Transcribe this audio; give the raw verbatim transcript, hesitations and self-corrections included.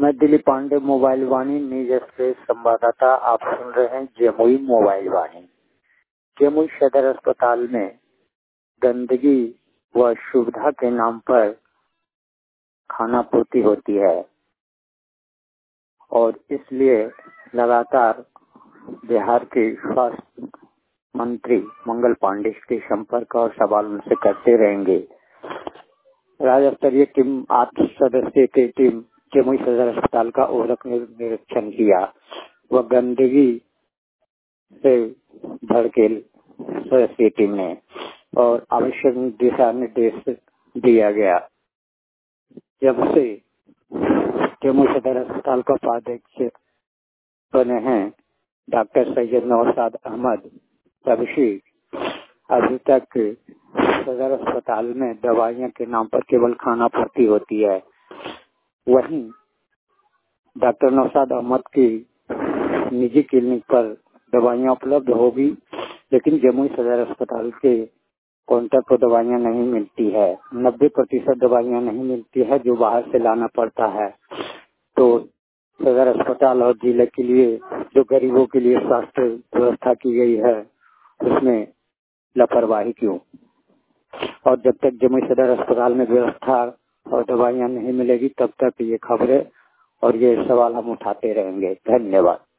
मैं Dilip Pandey, mobile Vaani news express संवाददाता। आप सुन रहे हैं जमुई मोबाइल वाणी। जमुई सदर अस्पताल में गंदगी व सुविधा के नाम पर खाना पूर्ति होती है और इसलिए लगातार बिहार के स्वास्थ्य मंत्री मंगल पांडे के संपर्क और सवाल उनसे करते रहेंगे। राज्य स्तरीय टीम आठ सदस्यीय की टीम जमुई सदर अस्पताल का औरक निरीक्षण किया व गंदगी से भर के सदस्यीय टीम ने और आवश्यक दिशा निर्देश दिया गया। जब से जमुई सदर अस्पताल का उपाध्यक्ष बने हैं डॉक्टर सैयद नौशाद अहमद, तब से अभी तक सदर अस्पताल में दवाइयां के नाम पर केवल खाना पूर्ति होती है। वहीं डॉक्टर नौशाद अहमद की निजी क्लिनिक पर दवाइयां उपलब्ध होगी, लेकिन जमुई सदर अस्पताल के काउंटर पर दवाइयां नहीं मिलती है। नब्बे प्रतिशत दवाइयां नहीं मिलती है जो बाहर से लाना पड़ता है। तो सदर अस्पताल और जिले के लिए जो गरीबों के लिए स्वास्थ्य व्यवस्था की गई है उसमें लापरवाही क्यों? और जब तक जमुई सदर अस्पताल में व्यवस्था और दवाइयां नहीं मिलेगी तब तक ये खबरें और ये सवाल हम उठाते रहेंगे। धन्यवाद।